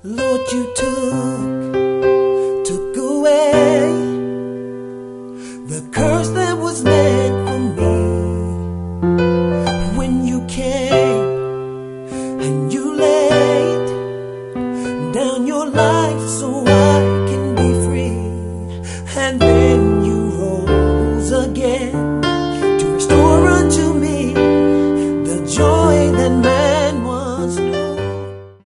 Lord, you took away the curse that was meant for me.